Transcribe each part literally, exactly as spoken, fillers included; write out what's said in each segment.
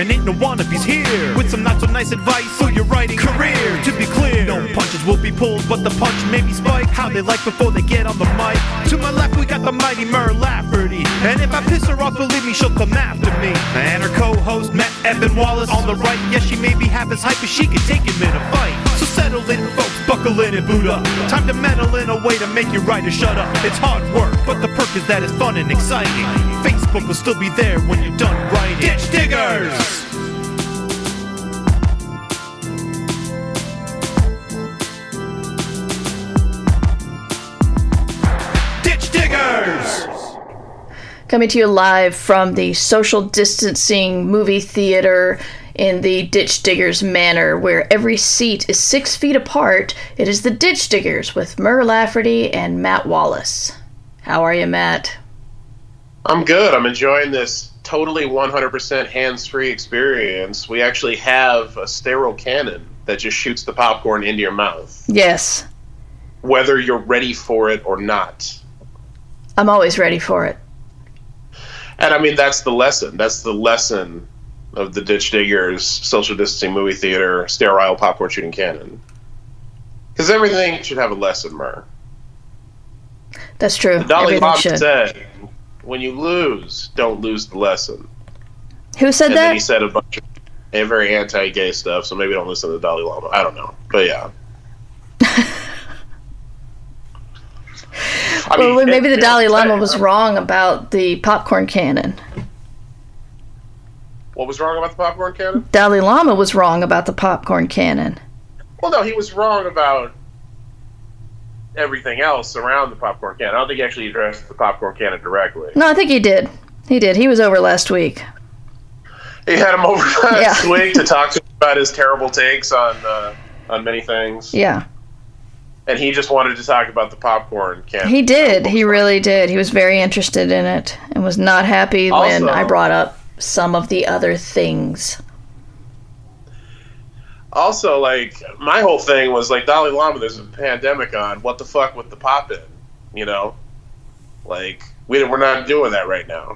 and ain't no wannabes here. With some not so nice advice for your writing career. To be clear, no punches will be pulled, but the punch may be spiked. How they like before they get on the mic. To my left we got the mighty Mur Lafferty, and if I piss her off, believe me, she'll come after me. And her co-host Matt Evan Wallace on the right. Yes, she may be half as hype as she can take him in a fight. So settle in, folks, buckle in and boot up. Time to meddle in a way to make your writer shut up. It's hard work, but the perk is that it's fun and exciting. Facebook will still be there when you're done writing. Ditch Diggers! Ditch Diggers! Coming to you live from the social distancing movie theater in the Ditch Diggers manner, where every seat is six feet apart. It is the Ditch Diggers with Mur Lafferty and Matt Wallace. How are you, Matt? I'm good. I'm enjoying this totally one hundred percent hands-free experience. We actually have a sterile cannon that just shoots the popcorn into your mouth. Yes. Whether you're ready for it or not. I'm always ready for it. And I mean, that's the lesson. That's the lesson of the Ditch Diggers social distancing movie theater sterile popcorn shooting cannon. Because everything should have a lesson, Mur. That's true. The Dalai Everything Lama should. said, when you lose, don't lose the lesson. Who said and that? And then he said a bunch of and very anti-gay stuff, so maybe don't listen to the Dalai Lama. I don't know. But yeah. I well, mean, maybe it, the Dalai Lama it, was wrong about the popcorn cannon. What was wrong about the popcorn cannon? Dalai Lama was wrong about the popcorn cannon. Well, no, he was wrong about everything else around the popcorn cannon. I don't think he actually addressed the popcorn cannon directly. No, I think he did. He did. He was over last week. He had him over last Yeah. week to talk to him about his terrible takes on uh, on many things. Yeah. And he just wanted to talk about the popcorn cannon. He did. He really did. He was very interested in it and was not happy Also, when I brought up some of the other things. Also, like, my whole thing was, like, Dalai Lama, there's a pandemic on. What the fuck with the pop-in? You know? Like, we, we're not doing that right now.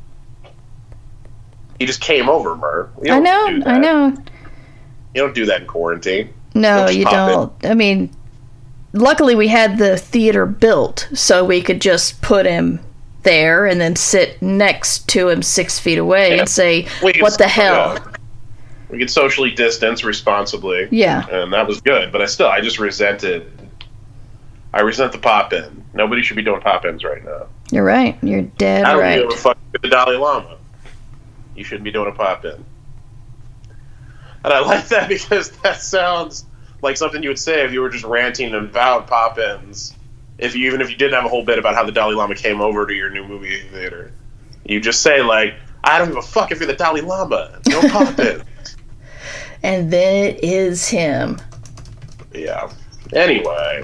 He just came over, Mur. You I don't know. do that. I know. You don't do that in quarantine. No, just you pop don't. I mean, luckily we had the theater built so we could just put him there and then sit next to him six feet away Yeah. and say, We could- what the hell? yeah. We could socially distance responsibly. Yeah. And that was good. But I still, I just resented, I resent the pop-in. Nobody should be doing pop-ins right now. You're right. You're dead I don't right. give a fuck with the Dalai Lama. You shouldn't be doing a pop-in. And I like that because that sounds like something you would say if you were just ranting about pop-ins. If you, even if you didn't have a whole bit about how the Dalai Lama came over to your new movie theater. You just say, like, I don't give a fuck if you're the Dalai Lama. No pop-in. And then it is him. Yeah. Anyway.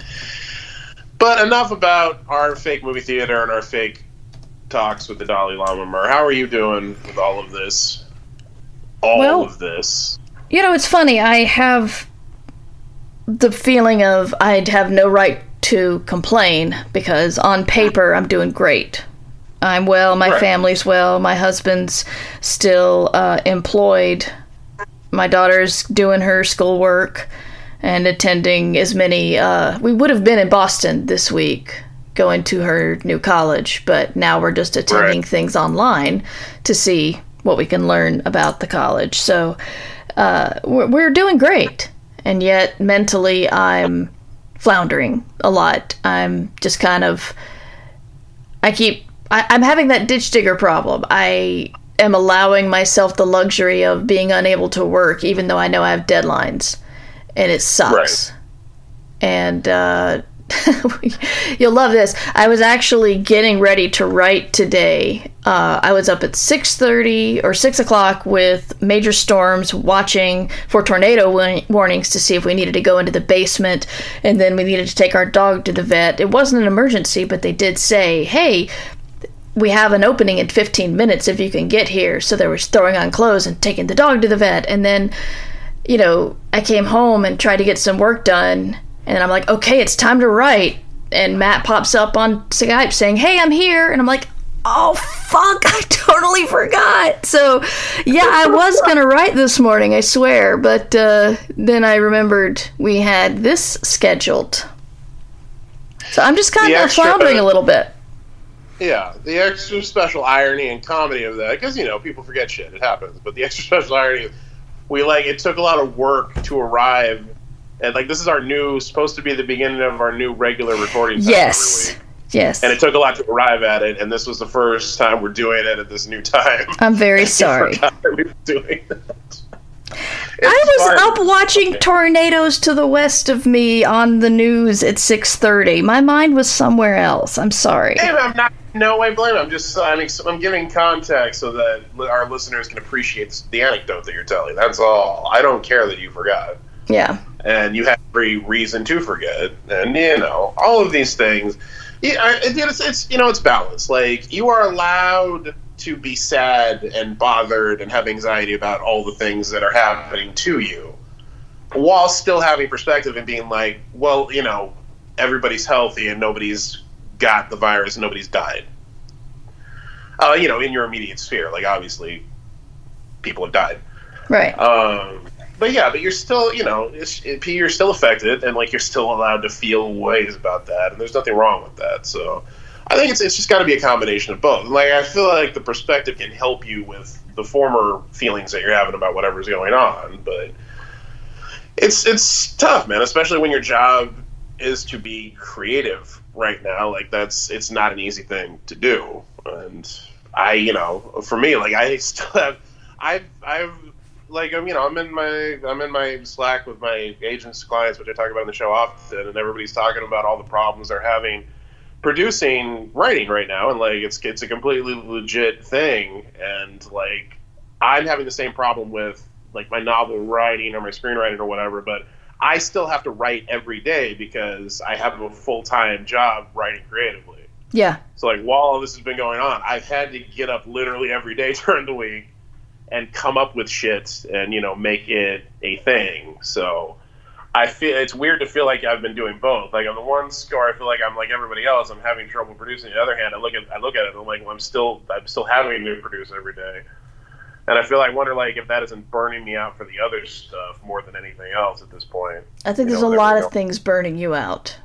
But enough about our fake movie theater and our fake talks with the Dalai Lama. Mur, how are you doing with all of this? All Well, of this. You know, it's funny. I have the feeling of I'd have no right to complain because on paper I'm doing great. I'm well, my Right. family's well, my husband's still uh, employed, my daughter's doing her schoolwork and attending as many, uh, we would have been in Boston this week going to her new college, but now we're just attending Right. things online to see what we can learn about the college. So uh, we're, we're doing great. And yet mentally I'm floundering a lot. I'm just kind of, I keep, I, I'm having that ditch digger problem. I am allowing myself the luxury of being unable to work, even though I know I have deadlines, and it sucks. Right. And uh, you'll love this. I was actually getting ready to write today. Uh, I was up at six thirty or six o'clock with major storms, watching for tornado wa- warnings to see if we needed to go into the basement, and then we needed to take our dog to the vet. It wasn't an emergency, but they did say, hey, we have an opening in fifteen minutes if you can get here. So there was throwing on clothes and taking the dog to the vet. And then, you know, I came home and tried to get some work done. And I'm like, okay, it's time to write. And Matt pops up on Skype saying, hey, I'm here. And I'm like, Oh, fuck, I totally forgot. So, yeah, I was going to write this morning, I swear, but uh, then I remembered we had this scheduled. So I'm just kind The of extra- floundering a little bit. Yeah, the extra special irony and comedy of that, because, you know, people forget shit, it happens, but the extra special irony, we, like, it took a lot of work to arrive, and, like, this is our new, supposed to be the beginning of our new regular recording time Yes. every week. Yes. And it took a lot to arrive at it, and this was the first time we're doing it at this new time. I'm very sorry. forgot that we were doing that. I was fine. up watching tornadoes to the west of me on the news at six thirty. My mind was somewhere else. I'm sorry. Hey, I'm not no way blame. I'm just I'm, I'm giving context so that li- our listeners can appreciate the anecdote that you're telling. That's all. I don't care that you forgot, Yeah. and you have every reason to forget, and you know all of these things. Yeah, I- it, it's, it's you know it's balance. Like, you are allowed to be sad and bothered and have anxiety about all the things that are happening to you, while still having perspective and being like, well, you know, everybody's healthy and nobody's got the virus and nobody's died. Uh, you know, in your immediate sphere, like, obviously, people have died. Right. Um, but yeah, but you're still, you know, it's, it, you're still affected, and, like, you're still allowed to feel ways about that, and there's nothing wrong with that. So I think it's it's just got to be a combination of both. And, like, I feel like the perspective can help you with the former feelings that you're having about whatever's going on, but it's it's tough, man, especially when your job is to be creative right now. Like, that's it's not an easy thing to do. And I, you know, for me, like, I still have, I've, I've, like, I'm, you know, I'm in my, I'm in my Slack with my agents, clients, which I talk about in the show often, and everybody's talking about all the problems they're having producing writing right now, and, like, it's it's a completely legit thing, and, like, I'm having the same problem with, like, my novel writing or my screenwriting or whatever, but I still have to write every day because I have a full-time job writing creatively. Yeah. So, like, while all this has been going on, I've had to get up literally every day during the week and come up with shit and, you know, make it a thing. So I feel it's weird to feel like I've been doing both. Like, on the one score, I feel like I'm like everybody else. I'm having trouble producing. On the other hand, I look at I look at it and I'm like, well, I'm still I'm still having to produce every day. And I feel like, I wonder, like, if that isn't burning me out for the other stuff more than anything else at this point. I think You there's know, a there lot we of go. things burning you out.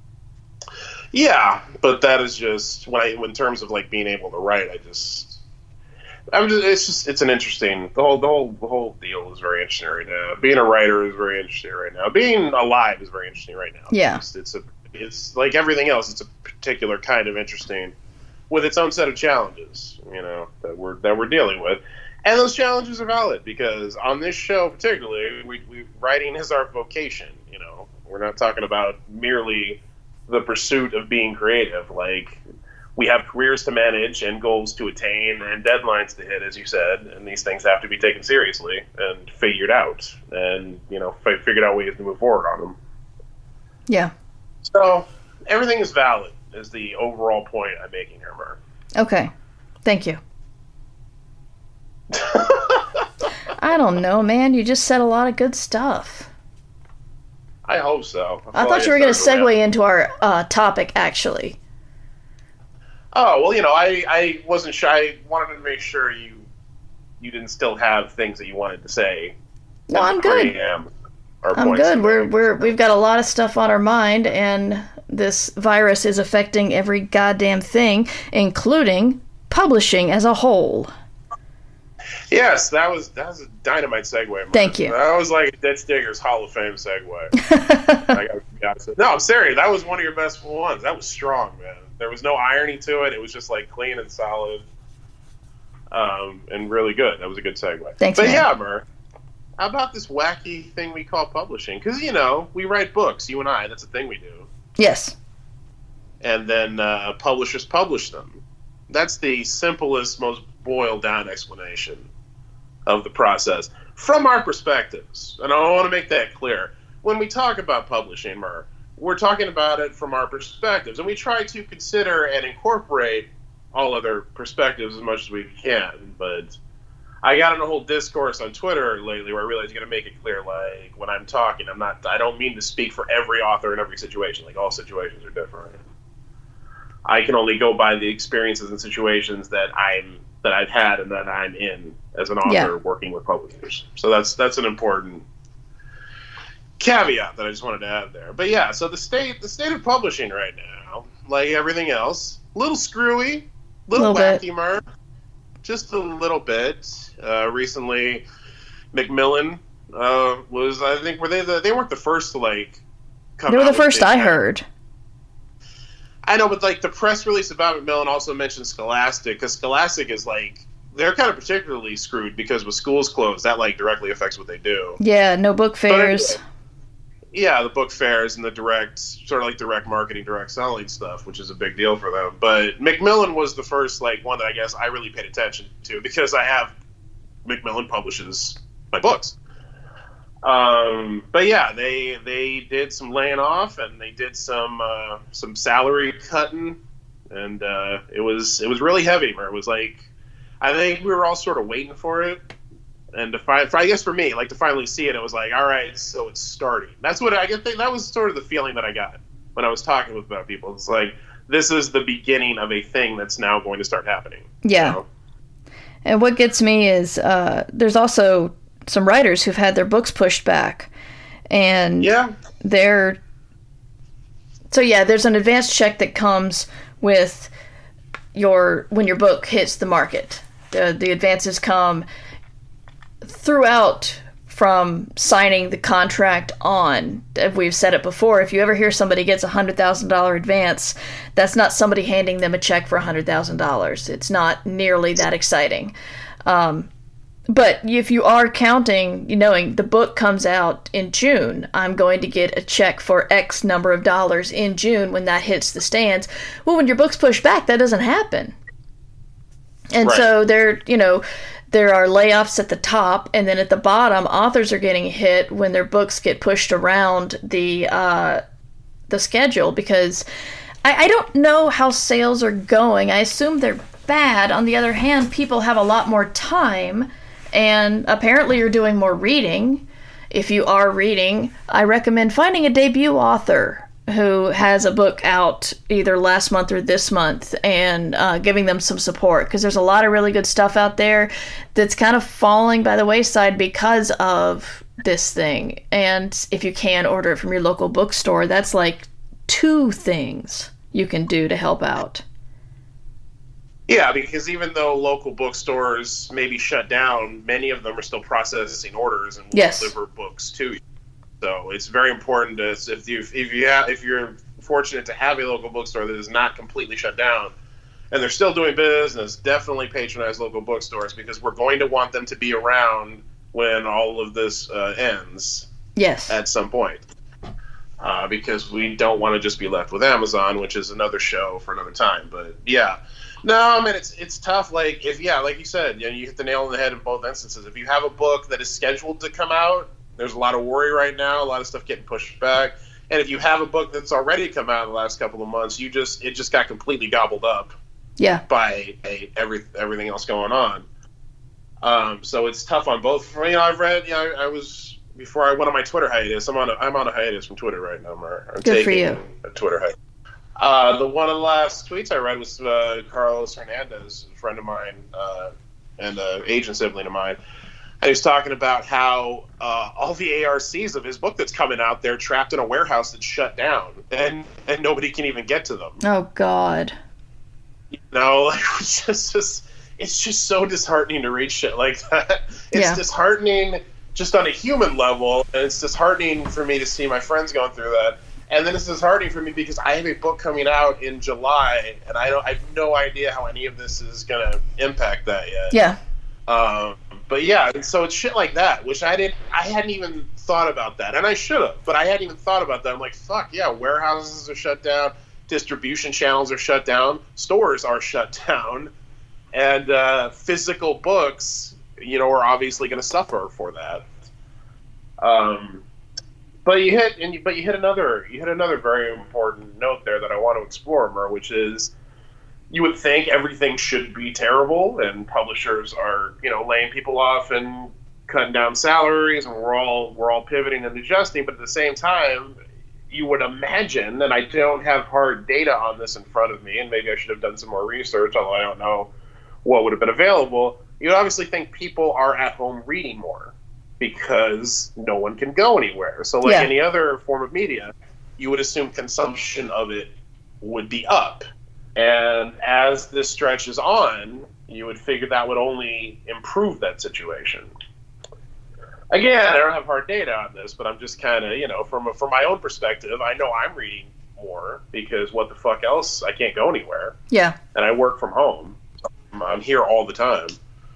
Yeah, but that is just when I, in terms of, like, being able to write, I just, I'm just, it's just, it's an interesting, the whole, the whole, the whole deal is very interesting right now. Being a writer is very interesting right now. Being alive is very interesting right now. Yeah. It's, it's a, it's like everything else. It's a particular kind of interesting, with its own set of challenges, you know, that we're that we're dealing with, and those challenges are valid because on this show particularly, we, we writing is our vocation. You know, we're not talking about merely the pursuit of being creative. Like, we have careers to manage and goals to attain and deadlines to hit, as you said, and these things have to be taken seriously and figured out, and, you know, f- figured out ways to move forward on them. Yeah. So everything is valid is the overall point I'm making here, Mark. Okay. Thank you. I don't know, man. You just said a lot of good stuff. I hope so. I thought you were going to segue into our uh, topic, actually. Oh, well, you know, I, I wasn't sure. I wanted to make sure you you didn't still have things that you wanted to say. No, I'm good. Preamp or I'm points good. to We're make. we're we've got a lot of stuff on our mind, and this virus is affecting every goddamn thing, including publishing as a whole. Yes, that was that was a dynamite segue. Mark. Thank you. That was like Dead Stigger's Hall of Fame segue. I gotta be honest. No, I'm serious. That was one of your best ones. That was strong, man. There was no irony to it. It was just, like, clean and solid, um, and really good. That was a good segue. Thanks, But man. yeah, Mur, how about this wacky thing we call publishing? Because, you know, we write books, you and I. That's a thing we do. Yes. And then uh, publishers publish them. That's the simplest, most boiled-down explanation of the process from our perspectives. And I want to make that clear. When we talk about publishing, Mur, we're talking about it from our perspectives, and we try to consider and incorporate all other perspectives as much as we can. But I got in a whole discourse on Twitter lately where I realized you got to make it clear, like, when I'm talking, I'm not, I don't mean to speak for every author in every situation. Like, all situations are different. I can only go by the experiences and situations that I'm that I've had and that I'm in as an author Yeah. working with publishers. So that's that's an important caveat that I just wanted to add there. But yeah, so the state the state of publishing right now, like everything else, a little screwy, little, Little bit. wacky, Mer, just a little bit. Uh, recently, Macmillan uh, was I think were they the, they weren't the first to like come. They were out the with first big I tech- heard. I know, but like the press release about Macmillan also mentioned Scholastic, because Scholastic is like they're kind of particularly screwed because with schools closed, that like directly affects what they do. Yeah, no book But fairs. anyway, yeah, the book fairs and the direct, sort of like direct marketing, direct selling stuff, which is a big deal for them. But Macmillan was the first like one that I guess I really paid attention to because I have Macmillan publishes my books. Um, but yeah, they they did some laying off and they did some uh, some salary cutting, and uh, it was it was really heavy. Where it was like, I think we were all sort of waiting for it, and to find, for, I guess for me, like to finally see it, it was like, all right, so it's starting. That's what I get. That was sort of the feeling that I got when I was talking with about people. It's like this is the beginning of a thing that's now going to start happening. Yeah. You know? And what gets me is uh, there's also some writers who've had their books pushed back. And Yeah. they're... So yeah, there's an advance check that comes with your when your book hits the market. The, the advances come throughout from signing the contract on. We've said it before. If you ever hear somebody gets a one hundred thousand dollars advance, that's not somebody handing them a check for one hundred thousand dollars. It's not nearly that exciting. Um, but if you are counting, you knowing the book comes out in June, I'm going to get a check for X number of dollars in June when that hits the stands. Well, when your book's pushed back, that doesn't happen. And Right. so there, you know, there are layoffs at the top, and then at the bottom, authors are getting hit when their books get pushed around the uh, the schedule because I, I don't know how sales are going. I assume they're bad. On the other hand, people have a lot more time, and apparently you're doing more reading. If you are reading, I recommend finding a debut author who has a book out either last month or this month and uh, giving them some support, because there's a lot of really good stuff out there that's kind of falling by the wayside because of this thing. And if you can order it from your local bookstore, that's like two things you can do to help out. Yeah, because even though local bookstores may be shut down, many of them are still processing orders and will Yes. deliver books to you. So it's very important to if you if you have, if you're fortunate to have a local bookstore that is not completely shut down and they're still doing business, definitely patronize local bookstores because we're going to want them to be around when all of this uh, ends Yes. at some point. Uh, because we don't want to just be left with Amazon, which is another show for another time. But yeah, no, I mean it's it's tough. Like if yeah, like you said, you know, you hit the nail on the head in both instances. If you have a book that is scheduled to come out, there's a lot of worry right now, a lot of stuff getting pushed back. And if you have a book that's already come out in the last couple of months, you just it just got completely gobbled up Yeah. by a, every everything else going on. Um, so it's tough on both. You know, I've read. You know, I, I was before I went on my Twitter hiatus. I'm on. A, I'm on a hiatus from Twitter right now. Mar. I'm Good for taking you. a Twitter hiatus. Uh, the one of the last tweets I read was uh, Carlos Hernandez, a friend of mine uh, and an agent sibling of mine. And he was talking about how uh, all the A R Cs of his book that's coming out, they're trapped in a warehouse that's shut down, and and nobody can even get to them. Oh, God. You know, like, it's just, just it's just so disheartening to read shit like that. It's Yeah. disheartening just on a human level, and it's disheartening for me to see my friends going through that. And then it's disheartening for me because I have a book coming out in July, and I don't I have no idea how any of this is going to impact that yet. Yeah. Um, but yeah, and so it's shit like that, which I didn't, I hadn't even thought about that, and I should have, but I hadn't even thought about that. I'm like, fuck yeah, warehouses are shut down, distribution channels are shut down, stores are shut down, and uh, physical books, you know, are obviously going to suffer for that. Um, but you hit, and you, but you hit another, you hit another very important note there that I want to explore more, which is. You would think everything should be terrible, and publishers are, you know, laying people off and cutting down salaries, and we're all we're all pivoting and adjusting. But at the same time, you would imagine, and I don't have hard data on this in front of me, and maybe I should have done some more research, although I don't know what would have been available, you'd obviously think people are at home reading more because no one can go anywhere. So like yeah. any other form of media, you would assume consumption of it would be up. And as this stretches on, you would figure that would only improve that situation. Again, I don't have hard data on this, but I'm just kind of, you know, from a, from my own perspective, I know I'm reading more because what the fuck else? I can't go anywhere. Yeah. And I work from home. I'm here all the time.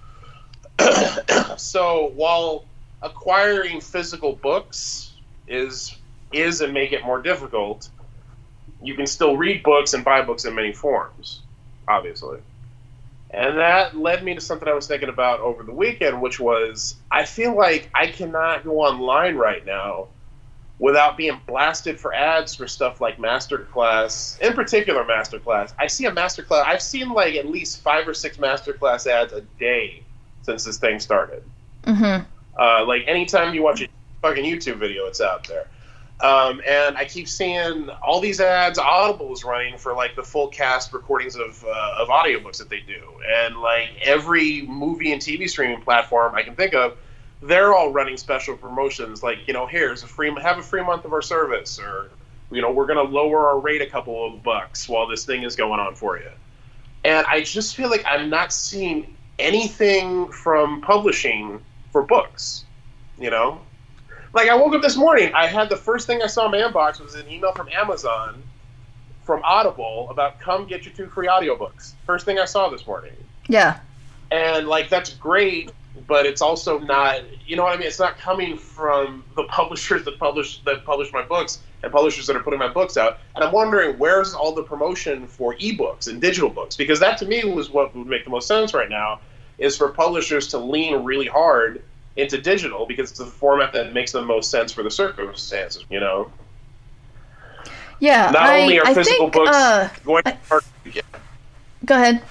So while acquiring physical books is is and may get more difficult, you can still read books and buy books in many forms, obviously. And that led me to something I was thinking about over the weekend, which was, I feel like I cannot go online right now without being blasted for ads for stuff like Masterclass, in particular Masterclass. I see a Masterclass, I've seen like at least five or six Masterclass ads a day since this thing started. Mm-hmm. Uh, like anytime you watch a fucking YouTube video, it's out there. Um, and I keep seeing all these ads. Audible's running for like the full cast recordings of uh, of audiobooks that they do, and like every movie and T V streaming platform I can think of, they're all running special promotions. Like, you know, here's a free have a free month of our service, or you know, we're gonna lower our rate a couple of bucks while this thing is going on for you. And I just feel like I'm not seeing anything from publishing for books, you know. Like, I woke up this morning, I had the first thing I saw in my inbox was an email from Amazon, from Audible, about come get your two free audiobooks. First thing I saw this morning. Yeah. And, like, that's great, but it's also not, you know what I mean? It's not coming from the publishers that publish that publish my books and publishers that are putting my books out. And I'm wondering, where's all the promotion for ebooks and digital books? Because that, to me, was what would make the most sense right now, is for publishers to lean really hard into digital, because it's the format that makes the most sense for the circumstances, you know? Yeah, Not I, only are I physical think, books uh, going to I, yeah. Go ahead.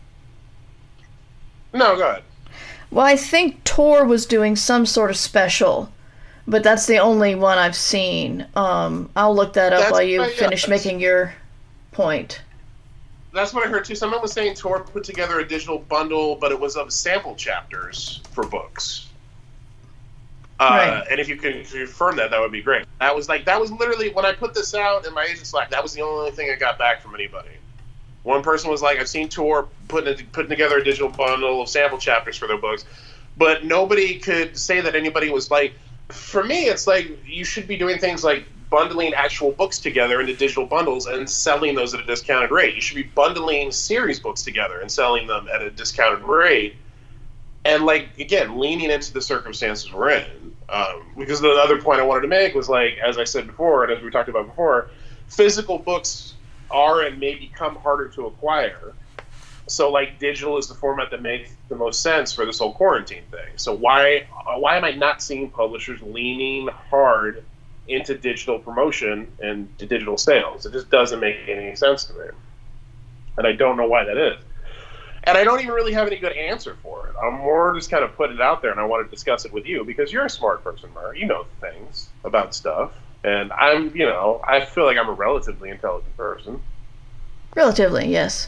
No, go ahead. Well, I think Tor was doing some sort of special, but that's the only one I've seen. Um, I'll look that up that's, while you uh, yeah, finish making your point. That's what I heard, too. Someone was saying Tor put together a digital bundle, but it was of sample chapters for books. Uh, right. And if you could confirm that, that would be great. That was like that was literally when I put this out in my agent Slack. That was the only thing I got back from anybody. One person was like, "I've seen Tor putting putting together a digital bundle of sample chapters for their books," but nobody could say that anybody was like. For me, it's like you should be doing things like bundling actual books together into digital bundles and selling those at a discounted rate. You should be bundling series books together and selling them at a discounted rate. And, like, again, leaning into the circumstances we're in. Um, because the other point I wanted to make was, like, as I said before, and as we talked about before, physical books are and may become harder to acquire. So, like, digital is the format that makes the most sense for this whole quarantine thing. So why why am I not seeing publishers leaning hard into digital promotion and to digital sales? It just doesn't make any sense to me. And I don't know why that is. And I don't even really have any good answer for it. I'm more just kind of putting it out there, and I want to discuss it with you because you're a smart person, Murray. You know things about stuff. And I'm, you know, I feel like I'm a relatively intelligent person. Relatively, yes.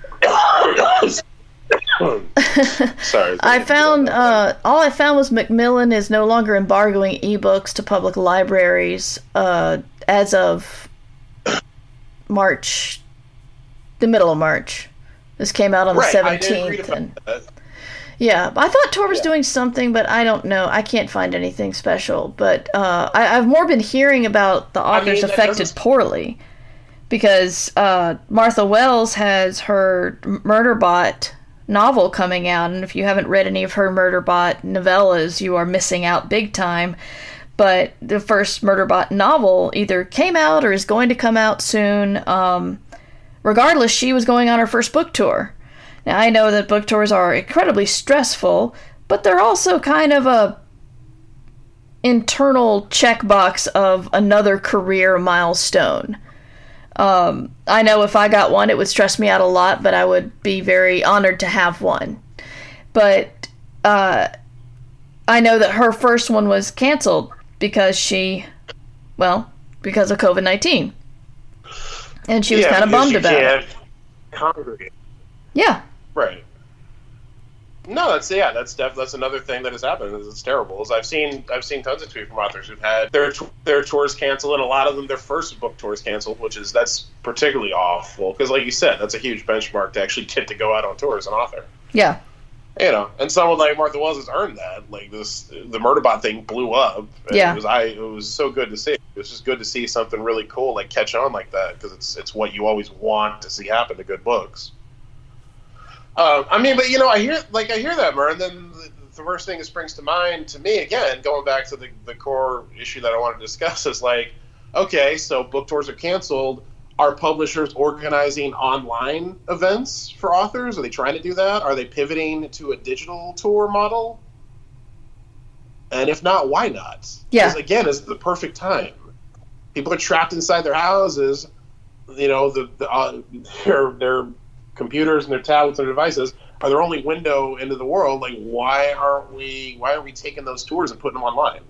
Sorry. I found, uh, all I found was Macmillan is no longer embargoing ebooks to public libraries uh, as of March, the middle of March. This came out on the right, seventeenth. I did read about and, that. Yeah, I thought Tor was yeah. doing something, but I don't know. I can't find anything special. But uh, I, I've more been hearing about the authors I mean, affected doesn't... poorly. Because uh, Martha Wells has her Murderbot novel coming out, and if you haven't read any of her Murderbot novellas, you are missing out big time. But the first Murderbot novel either came out or is going to come out soon. Um, regardless, she was going on her first book tour. Now, I know that book tours are incredibly stressful, but they're also kind of a internal checkbox of another career milestone. Um, I know if I got one, it would stress me out a lot, but I would be very honored to have one. But uh, I know that her first one was canceled because she, well, because of COVID nineteen. And she was yeah, kind of bummed about it. Congregate. Yeah. Right. No, that's yeah, that's def- that's another thing that has happened. Is it's terrible. Is I've seen I've seen tons of tweets from authors who've had their their tours canceled, and a lot of them their first book tours canceled, which is that's particularly awful because, like you said, that's a huge benchmark to actually get to go out on tour as an author. Yeah. You know, and someone like Martha Wells has earned that. Like this, the Murderbot thing blew up. Yeah. It was I. It was so good to see. It was just good to see something really cool like catch on like that because it's it's what you always want to see happen to good books. Um, I mean, but you know, I hear like I hear that, Mer, and then the, the first thing that springs to mind to me again, going back to the the core issue that I want to discuss is like, okay, so book tours are canceled. Are publishers organizing online events for authors? Are they trying to do that? Are they pivoting to a digital tour model? And if not, why not? Yeah. Because again, it's the perfect time. People are trapped inside their houses. You know, the, the uh, their their computers and their tablets and their devices are their only window into the world. Like, why aren't we? Why aren't we taking those tours and putting them online?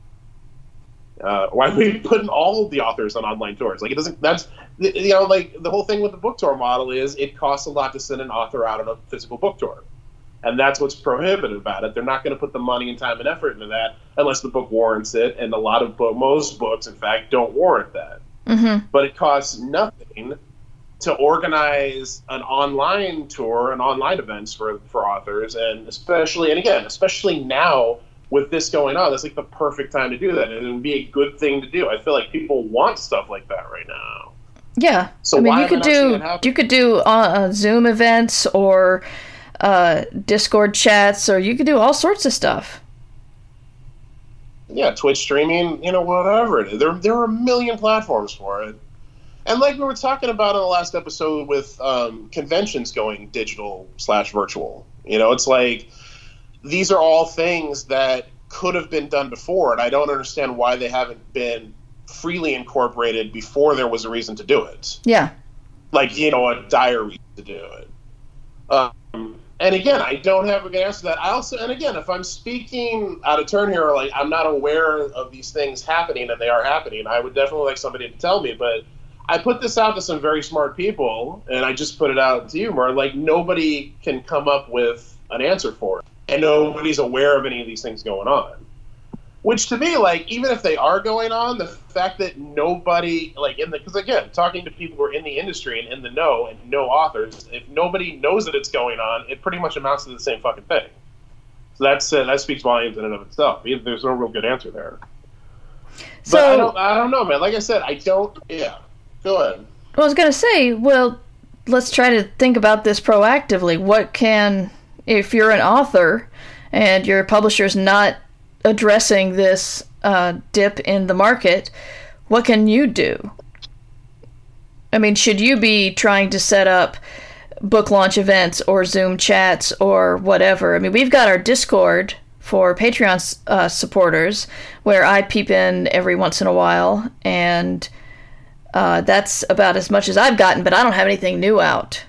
Uh, why are we putting all of the authors on online tours? Like, it doesn't. That's you know, like the whole thing with the book tour model is it costs a lot to send an author out on a physical book tour, and that's what's prohibitive about it. They're not going to put the money and time and effort into that unless the book warrants it, and a lot of book, most books, in fact, don't warrant that. Mm-hmm. But it costs nothing to organize an online tour and online events for for authors, and especially, and again, especially now. With this going on, that's like the perfect time to do that, and it would be a good thing to do. I feel like people want stuff like that right now. Yeah, so I mean, why you could do you could do uh, uh, Zoom events or uh, Discord chats, or you could do all sorts of stuff. Yeah, Twitch streaming, you know, whatever it is. There, there are a million platforms for it. And like we were talking about in the last episode with um, conventions going digital slash virtual, you know, it's like. These are all things that could have been done before, and I don't understand why they haven't been freely incorporated before there was a reason to do it. Yeah. Like, you know, a dire reason to do it. Um, and again, I don't have a good answer to that. I also, and again, if I'm speaking out of turn here, like I'm not aware of these things happening, and they are happening, I would definitely like somebody to tell me, but I put this out to some very smart people, and I just put it out to you, Mer, like nobody can come up with an answer for it. And nobody's aware of any of these things going on. Which to me, like, even if they are going on, the fact that nobody, like, in the, because again, talking to people who are in the industry and in the know and know authors, if nobody knows that it's going on, it pretty much amounts to the same fucking thing. So that's uh, that speaks volumes in and of itself. There's no real good answer there. So, but I don't, I don't know, man. Like I said, I don't, yeah. Go ahead. I was going to say, well, let's try to think about this proactively. What can... If you're an author and your publisher's not addressing this uh, dip in the market, what can you do? I mean, should you be trying to set up book launch events or Zoom chats or whatever? I mean, we've got our Discord for Patreon uh, supporters where I peep in every once in a while, and uh, that's about as much as I've gotten, but I don't have anything new out.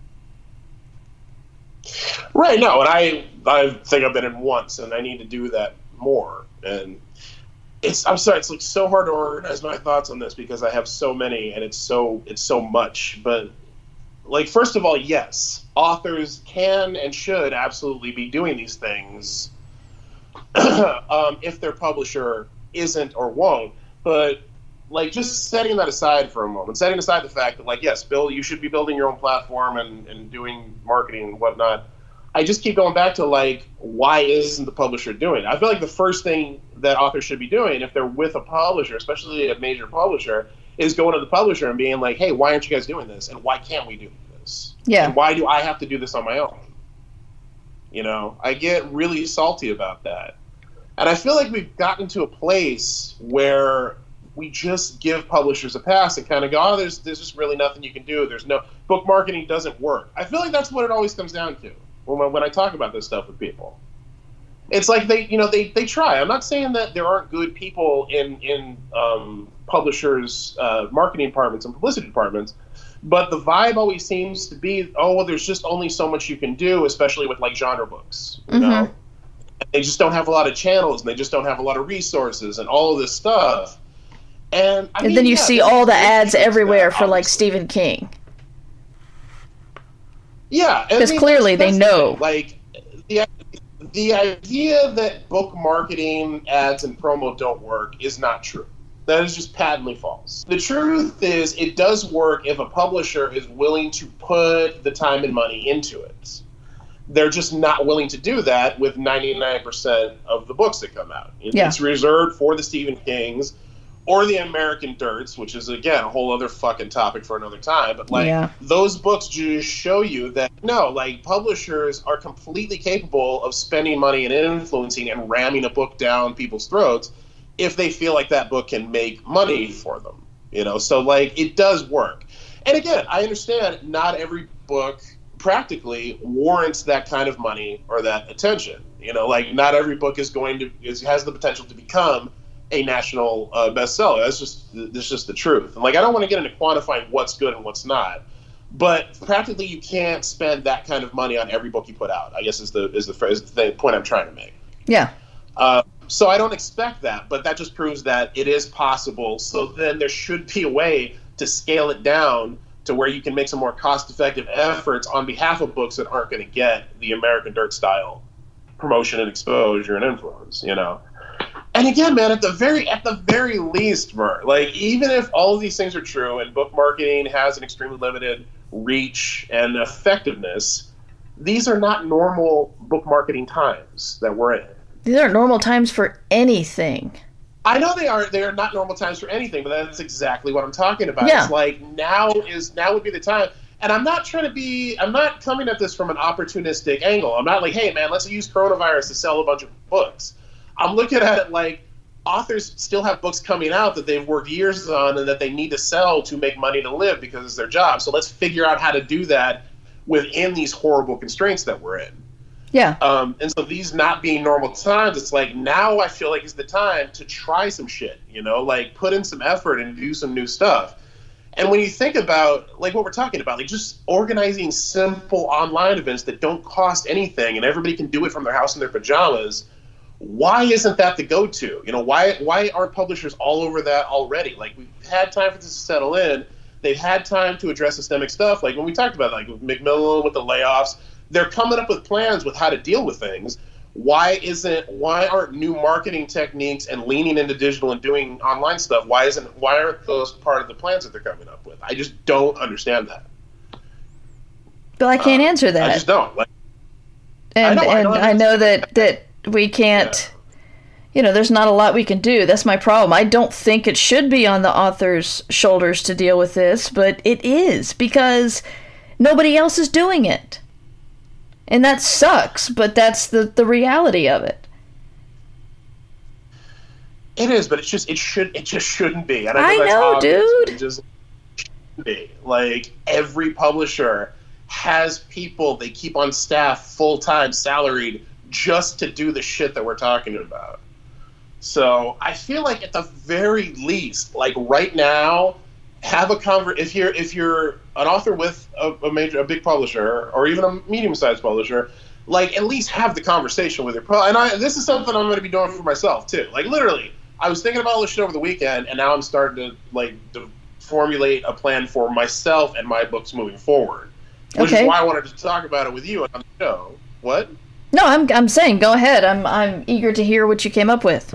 Right, no, and I I think I've been in once, and I need to do that more. And it's I'm sorry, it's like so hard to organize my thoughts on this because I have so many, and it's so it's so much. But like, first of all, yes, authors can and should absolutely be doing these things um, if their publisher isn't or won't. But like, just setting that aside for a moment, setting aside the fact that, like, yes, Bill, you should be building your own platform and, and doing marketing and whatnot. I just keep going back to, like, why isn't the publisher doing it? I feel like the first thing that authors should be doing if they're with a publisher, especially a major publisher, is going to the publisher and being like, hey, why aren't you guys doing this? And why can't we do this? Yeah. And why do I have to do this on my own? You know, I get really salty about that. And I feel like we've gotten to a place where we just give publishers a pass and kind of go, oh, there's there's just really nothing you can do. There's no book marketing doesn't work. I feel like that's what it always comes down to when when I talk about this stuff with people. It's like they, you know, they, they try. I'm not saying that there aren't good people in in um, publishers' uh, marketing departments and publicity departments, but the vibe always seems to be, oh, well, there's just only so much you can do, especially with like genre books. You mm-hmm. know, they just don't have a lot of channels and they just don't have a lot of resources and all of this stuff. And, I and mean, then you yeah, see all the ads that, everywhere for like obviously. Stephen King. Yeah, because clearly they know. The like the the idea that book marketing ads and promo don't work is not true. That is just patently false. The truth is, it does work if a publisher is willing to put the time and money into it. They're just not willing to do that with ninety-nine percent of the books that come out. Yeah. It's reserved for the Stephen Kings or the American Dirts, which is, again, a whole other fucking topic for another time. But, like, yeah. those books just show you that, no, like, publishers are completely capable of spending money and influencing and ramming a book down people's throats if they feel like that book can make money for them, you know? So, like, it does work. And, again, I understand not every book practically warrants that kind of money or that attention. You know, like, not every book is going to, is, has the potential to become a national uh, bestseller. That's just that's just the truth. And like, I don't want to get into quantifying what's good and what's not, but practically you can't spend that kind of money on every book you put out, I guess is the is the, is the thing, point I'm trying to make. Yeah. Uh, so I don't expect that, but that just proves that it is possible. So then there should be a way to scale it down to where you can make some more cost-effective efforts on behalf of books that aren't going to get the American Dirt style promotion and exposure and influence, you know. And again, man, at the very at the very least, Mur, like, even if all of these things are true and book marketing has an extremely limited reach and effectiveness, these are not normal book marketing times that we're in. These aren't normal times for anything. I know they are they are not normal times for anything, but that's exactly what I'm talking about. Yeah. It's like now is now would be the time. And I'm not trying to be I'm not coming at this from an opportunistic angle. I'm not like, hey man, let's use coronavirus to sell a bunch of books. I'm looking at it like authors still have books coming out that they've worked years on and that they need to sell to make money to live because it's their job. So let's figure out how to do that within these horrible constraints that we're in. Yeah. Um, and so these not being normal times, it's like now I feel like is the time to try some shit, you know, like put in some effort and do some new stuff. And when you think about like what we're talking about, like just organizing simple online events that don't cost anything and everybody can do it from their house in their pajamas, why isn't that the go-to? You know, why why aren't publishers all over that already? Like, we've had time for this to settle in. They've had time to address systemic stuff. Like when we talked about, like with Macmillan with the layoffs, they're coming up with plans with how to deal with things. Why isn't why aren't new marketing techniques and leaning into digital and doing online stuff? Why isn't why aren't those part of the plans that they're coming up with? I just don't understand that. But I can't uh, answer that. I just don't. Like, and I know, and I, I know that that. We can't, yeah. you know, there's not a lot we can do. That's my problem. I don't think it should be on the author's shoulders to deal with this, but it is because nobody else is doing it. And that sucks, but that's the, the reality of it. It is, but it's just, it should, it just shouldn't be. And I know, I that's know obvious, dude. It just shouldn't be. Like, every publisher has people they keep on staff full-time salaried just to do the shit that we're talking about. So I feel like at the very least, like right now, have a conver- if you're if you're an author with a, a major a big publisher or even a medium-sized publisher, like at least have the conversation with your pro. And I this is something I'm going to be doing for myself too. Like literally, I was thinking about all this shit over the weekend, and now I'm starting to like to formulate a plan for myself and my books moving forward. Which okay. is why I wanted to talk about it with you on the show. What? No, I'm I'm saying go ahead. I'm I'm eager to hear what you came up with.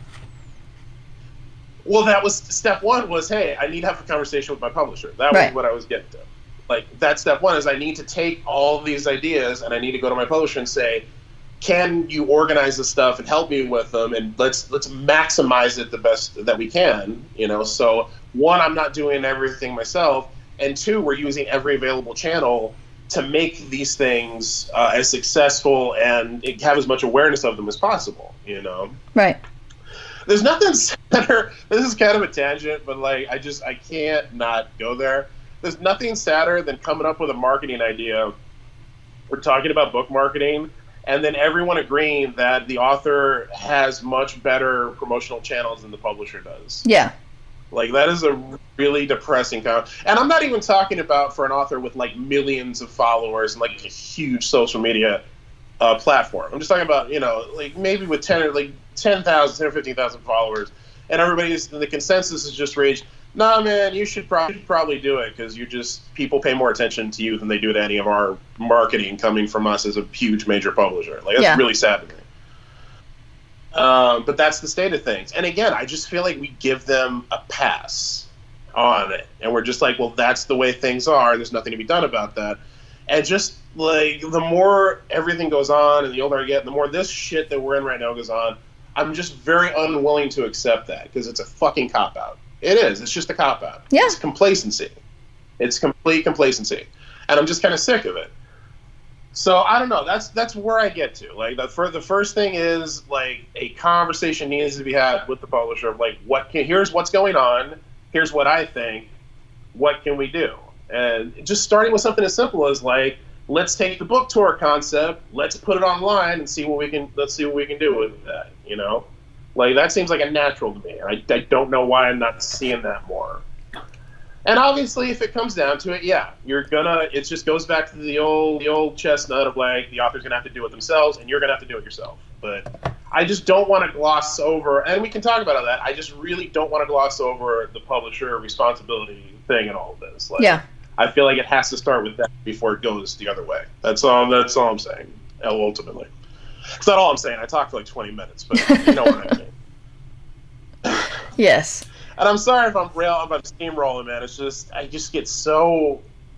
Well, that was step one. Was hey, I need to have a conversation with my publisher. That right. was what I was getting to. Like that step one is I need to take all of these ideas and I need to go to my publisher and say, can you organize this stuff and help me with them, and let's let's maximize it the best that we can. You know, so one, I'm not doing everything myself, and two, we're using every available channel to make these things uh, as successful and have as much awareness of them as possible, you know? Right. There's nothing sadder, this is kind of a tangent, but like, I just, I can't not go there. There's nothing sadder than coming up with a marketing idea. We're talking about book marketing, and then everyone agreeing that the author has much better promotional channels than the publisher does. Yeah. Like, that is a really depressing comment. And I'm not even talking about for an author with, like, millions of followers and, like, a huge social media uh, platform. I'm just talking about, you know, like, maybe with ten or, like, ten thousand, ten or fifteen thousand followers and everybody's the consensus is just rage. Nah, man, you should probably probably do it because you just people pay more attention to you than they do to any of our marketing coming from us as a huge major publisher. Like that's yeah. really sad to me. Um, but that's the state of things. And again, I just feel like we give them a pass on it, and we're just like, well, that's the way things are. There's nothing to be done about that. And just like the more everything goes on, and the older I get, the more this shit that we're in right now goes on. I'm just very unwilling to accept that because it's a fucking cop out. It is. It's just a cop-out. Yeah. It's complacency. It's complete complacency. And I'm just kind of sick of it. So, I don't know. That's that's where I get to. Like, the, for, the first thing is, like, a conversation needs to be had with the publisher of, like, what can, here's what's going on. Here's what I think. What can we do? And just starting with something as simple as, like, let's take the book tour concept. Let's put it online and see what we can, let's see what we can do with that, you know? Like, that seems like a natural to me. I, I don't know why I'm not seeing that more. And obviously, if it comes down to it, yeah, you're gonna, it just goes back to the old the old chestnut of, like, the author's gonna have to do it themselves, and you're gonna have to do it yourself. But I just don't want to gloss over, and we can talk about that, I just really don't want to gloss over the publisher responsibility thing in all of this. Like, yeah. I feel like it has to start with that before it goes the other way. That's all, that's all I'm saying, ultimately. It's not all I'm saying. I talked for like twenty minutes, but you know what I mean. Yes. And I'm sorry if I'm rail, if I'm steamrolling, man. It's just I just get so,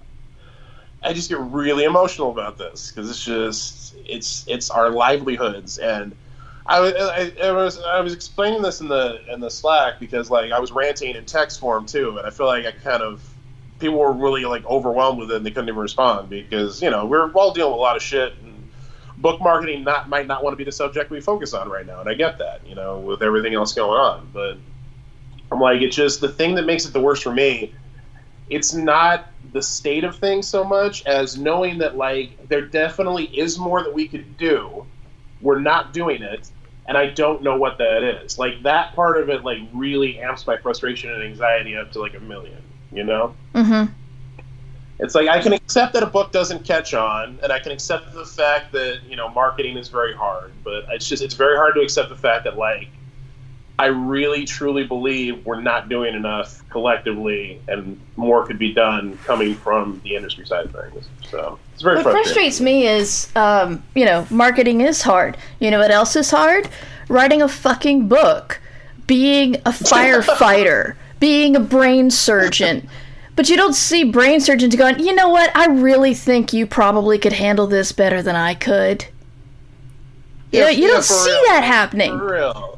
I just get really emotional about this because it's just it's it's our livelihoods. And I, I, I was I was explaining this in the in the Slack because like I was ranting in text form too, and I feel like I kind of people were really like overwhelmed with it and they couldn't even respond because you know we're all dealing with a lot of shit. And book marketing not might not want to be the subject we focus on right now, and I get that, you know, with everything else going on. But I'm like, it's just the thing that makes it the worst for me. It's not the state of things so much as knowing that like there definitely is more that we could do. We're not doing it, and I don't know what that is. Like that part of it, like really amps my frustration and anxiety up to like a million. You know. Mm-hmm. It's like I can accept that a book doesn't catch on, and I can accept the fact that, you know, marketing is very hard, but it's just it's very hard to accept the fact that, like, I really, truly believe we're not doing enough collectively, and more could be done coming from the industry side of things. So it's very what frustrating. frustrates me is, um, you know, marketing is hard. You know what else is hard? Writing a fucking book, being a firefighter, being a brain surgeon. But you don't see brain surgeons going, you know what, I really think you probably could handle this better than I could. You, Yeah, know, you yeah, don't for see real. that happening. For real.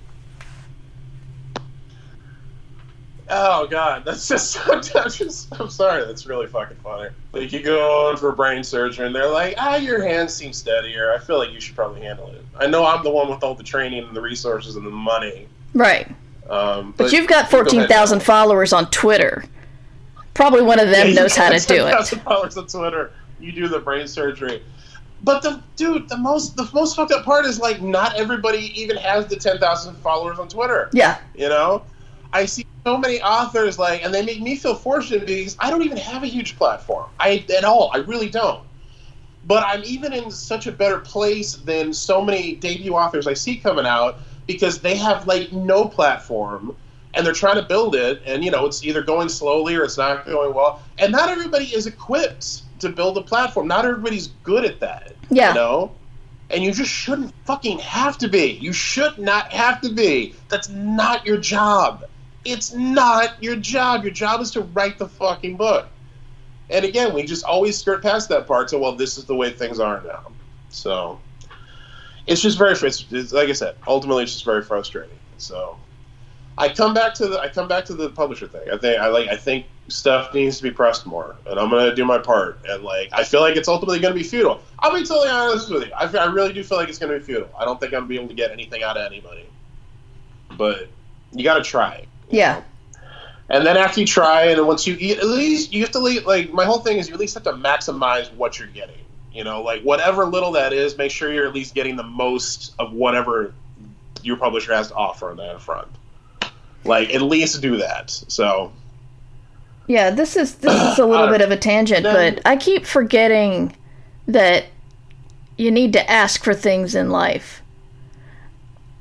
Oh, God, that's just, that's just, I'm sorry, that's really fucking funny. Like, you go in for a brain surgery, and they're like, ah, your hands seem steadier. I feel like you should probably handle it. I know I'm the one with all the training and the resources and the money. Right. Um, But, but you've got fourteen thousand followers on Twitter. Probably one of them Yeah, knows how to do it. followers on Twitter. You do the brain surgery. But the dude, the most the most fucked up part is like not everybody even has the ten thousand followers on Twitter. Yeah. You know, I see so many authors like, and they make me feel fortunate because I don't even have a huge platform. I at all. I really don't. But I'm even in such a better place than so many debut authors I see coming out because they have like no platform. And they're trying to build it, and, you know, it's either going slowly or it's not going well. And not everybody is equipped to build a platform. Not everybody's good at that, Yeah. you know? And you just shouldn't fucking have to be. You should not have to be. That's not your job. It's not your job. Your job is to write the fucking book. And again, we just always skirt past that part to, well, this is the way things are now. So it's just very, it's, it's, like I said, ultimately it's just very frustrating. So I come back to the I come back to the publisher thing. I think I like I think stuff needs to be pressed more, and I'm gonna do my part. And like I feel like it's ultimately gonna be futile. I'll be totally honest with you. I, I really do feel like it's gonna be futile. I don't think I'm gonna be able to get anything out of anybody. But you gotta try. Yeah. know? And then after you try, and then once you eat, at least you have to leave, like my whole thing is you at least have to maximize what you're getting. You know, like whatever little that is, make sure you're at least getting the most of whatever your publisher has to offer on that front. Like, at least do that. So, Yeah, this is this is a little bit of a tangent, then- but I keep forgetting that you need to ask for things in life.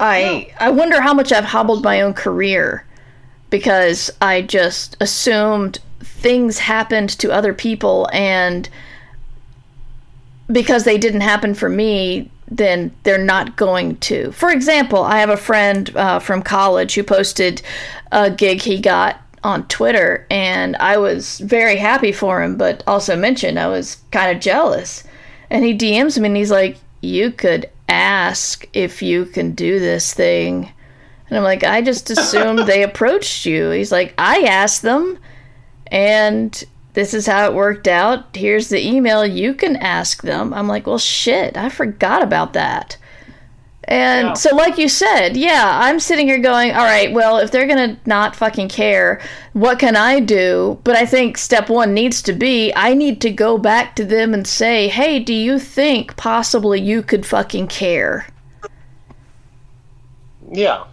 I I wonder how much I've hobbled my own career because I just assumed things happened to other people, and because they didn't happen for me, then they're not going to. For example, I have a friend uh, from college who posted a gig he got on Twitter, and I was very happy for him, but also mentioned I was kind of jealous. And he D Ms me and he's like, you could ask if you can do this thing. And I'm like, I just assumed they approached you. He's like, I asked them, and this is how it worked out. Here's the email. You can ask them. I'm like, well, shit, I forgot about that. And yeah. So like you said, yeah, I'm sitting here going, all right, well, if they're going to not fucking care, what can I do? But I think step one needs to be, I need to go back to them and say, hey, do you think possibly you could fucking care? Yeah.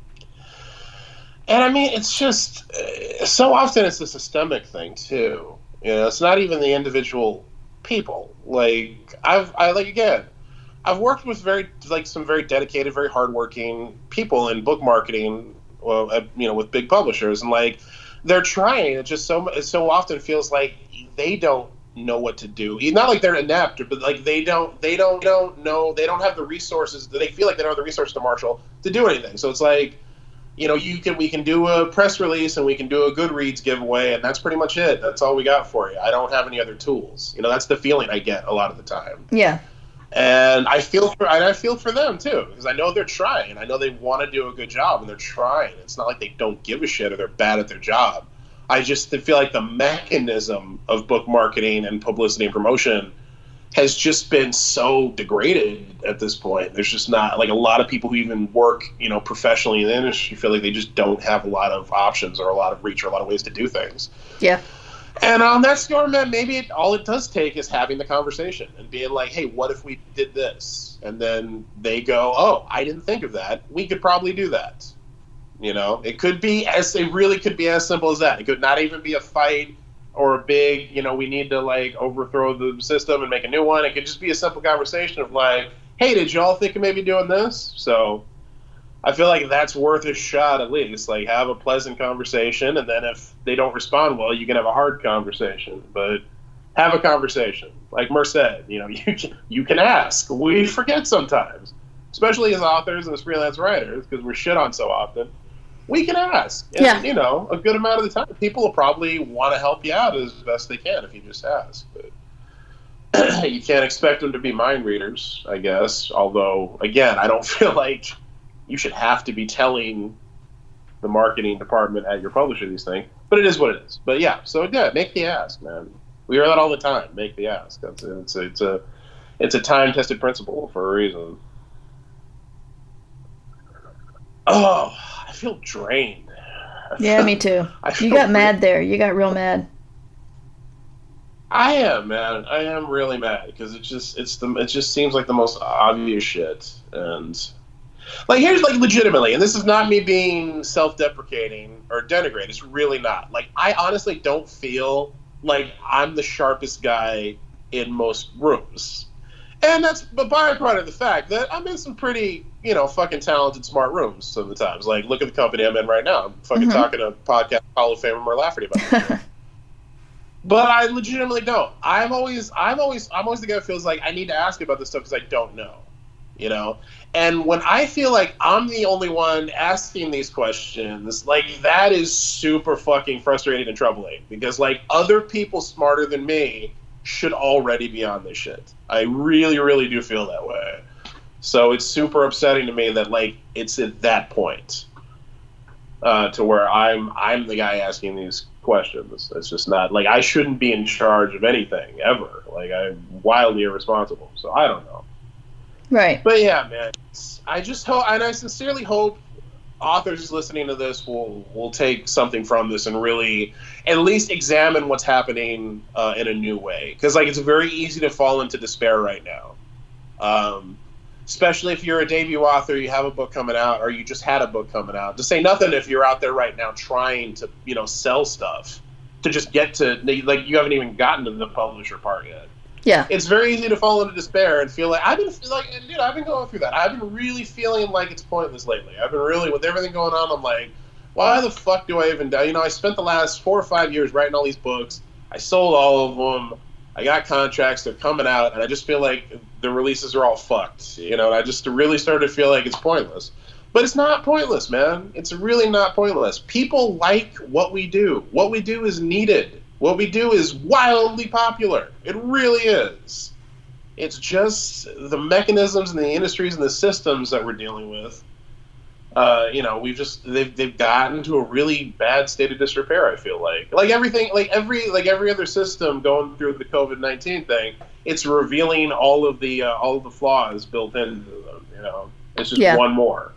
And I mean, it's just, uh, so often it's a systemic thing too. You know, it's not even the individual people. Like, I've, I like, again, I've worked with very, like, some very dedicated, very hardworking people in book marketing, well, uh, you know, with big publishers, and like, they're trying. It just so, it so often feels like they don't know what to do. Not like they're inept, but like they don't, they don't, don't know, they don't have the resources. They feel like they don't have the resources to marshal to do anything. So it's like, you know, you can, we can do a press release and we can do a Goodreads giveaway, and that's pretty much it. That's all we got for you. I don't have any other tools. You know, that's the feeling I get a lot of the time. Yeah. And I feel for, and I feel for them too, because I know they're trying. I know they want to do a good job, and they're trying. It's not like they don't give a shit or they're bad at their job. I just feel like the mechanism of book marketing and publicity and promotion has just been so degraded at this point. There's just not, like, a lot of people who even work, you know, professionally in the industry feel like they just don't have a lot of options or a lot of reach or a lot of ways to do things. Yeah. And on that score, man, maybe it, all it does take is having the conversation and being like, hey, what if we did this? And then they go, oh, I didn't think of that. We could probably do that. You know, it could be as, it really could be as simple as that. It could not even be a fight or a big, you know, we need to, like, overthrow the system and make a new one. It could just be a simple conversation of like, hey, did y'all think of maybe doing this? So I feel like that's worth a shot at least. Like, have a pleasant conversation, and then if they don't respond well, you can have a hard conversation. But have a conversation. Like Mer said, you know, you can, you can ask. We forget sometimes, especially as authors and as freelance writers, because we're shit on so often. We can ask. And, yeah. you know, a good amount of the time, people will probably want to help you out as best they can if you just ask. But you can't expect them to be mind readers, I guess. Although, again, I don't feel like you should have to be telling the marketing department at your publisher these things. But it is what it is. But yeah, so yeah, make the ask, man. We hear that all the time. Make the ask. That's a, it's a, it's a, it's a time-tested principle for a reason. Oh, I feel drained. I yeah, feel, me too. You got really, mad there. You got real mad. I am, man. I am really mad because it just it's the it just seems like the most obvious shit. And like, here's, like, legitimately, and this is not me being self-deprecating or denigrating. It's really not. Like, I honestly don't feel like I'm the sharpest guy in most rooms. And that's a byproduct of the fact that I'm in some pretty, you know, fucking talented, smart rooms some of the times. Like, look at the company I'm in right now. I'm fucking mm-hmm. talking to podcast Hall of Famer Mer Lafferty about it. But I legitimately don't. I'm always, I'm always, I'm always the guy who feels like I need to ask about this stuff because I don't know, you know. And when I feel like I'm the only one asking these questions, like, that is super fucking frustrating and troubling because, like, other people smarter than me should already be on this shit. I really, really do feel that way. So it's super upsetting to me that, like, it's at that point uh, to where I'm I'm the guy asking these questions. It's just not, like, I shouldn't be in charge of anything ever. Like, I'm wildly irresponsible. So I don't know. Right. But yeah, man, I just hope, and I sincerely hope authors listening to this will will take something from this and really at least examine what's happening uh, in a new way. Because, like, it's very easy to fall into despair right now. Um, especially if you're a debut author, you have a book coming out, or you just had a book coming out. To say nothing if you're out there right now trying to, you know, sell stuff to just get to, like, you haven't even gotten to the publisher part yet. Yeah. It's very easy to fall into despair and feel like I've been like, dude, I've been going through that. I've been really feeling like it's pointless lately. I've been really, with everything going on, I'm like, why the fuck do I even do? You know, I spent the last four or five years writing all these books. I sold all of them. I got contracts. They're coming out, and I just feel like the releases are all fucked. You know, and I just really started to feel like it's pointless. But it's not pointless, man. It's really not pointless. People like what we do. What we do is needed. What we do is wildly popular. It really is. It's just the mechanisms and the industries and the systems that we're dealing with. Uh, you know, we've just they've they've gotten to a really bad state of disrepair. I feel like, like everything, like every like every other system going through the COVID nineteen thing, it's revealing all of the uh, all of the flaws built into them. You know, it's just yeah. one more.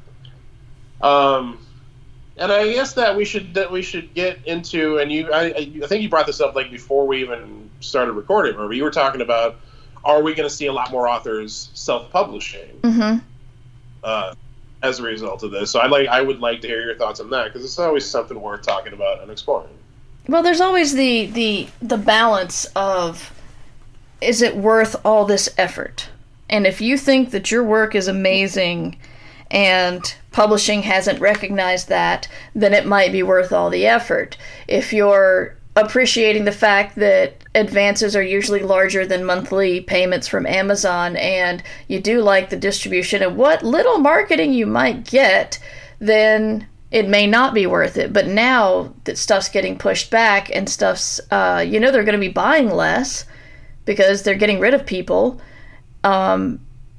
Um, and I guess that we should that we should get into, and you, I, I think you brought this up like before we even started recording. Remember, you were talking about, are we going to see a lot more authors self-publishing? Mm-hmm. Uh, as a result of this. So I like I would like to hear your thoughts on that, because it's always something worth talking about and exploring. Well, there's always the, the the balance of, is it worth all this effort? And if you think that your work is amazing and publishing hasn't recognized that, then it might be worth all the effort. If you're appreciating the fact that advances are usually larger than monthly payments from Amazon, and you do like the distribution and what little marketing you might get, then it may not be worth it. But now that stuff's getting pushed back and stuff's, uh, you know, they're going to be buying less because they're getting rid of people. Um,